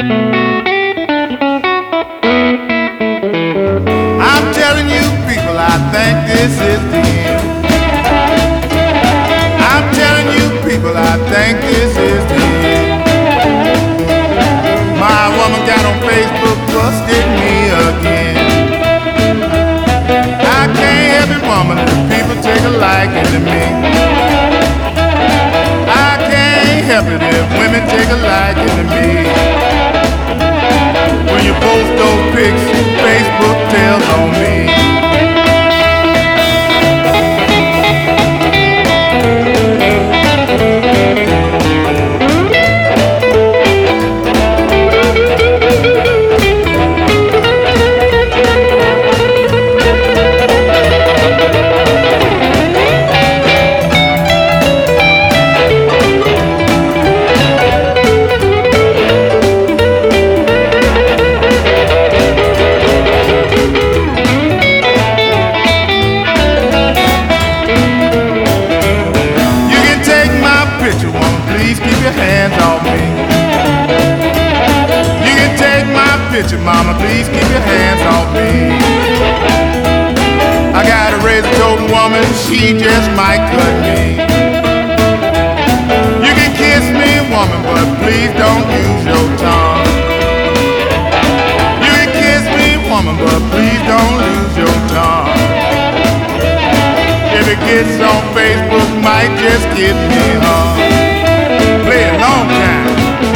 I'm telling you people, I think this is the end. I'm telling you people, I think this is the end. My woman got on Facebook, busted me again. I can't help it, woman, if people take a liking to me. I can't help it if women take a liking to me. When you post those pics, Facebook tells on me. Hands off me. You can take my picture, mama, please keep your hands off me. I got a razor-toting woman, she just might cut me. You can kiss me, woman, but please don't use your tongue. You can kiss me, woman, but please don't lose your tongue. If it gets on Facebook, might just get me hung. Play a long time.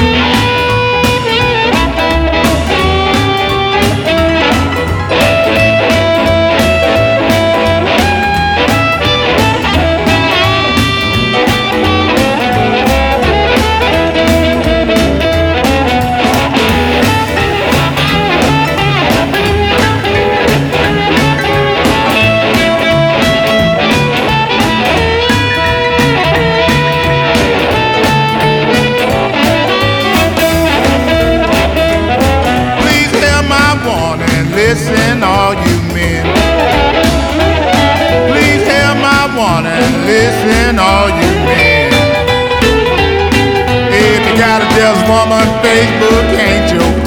Listen, all you men. Please hear my warning. Listen, all you men. If you got a jealous woman, Facebook ain't your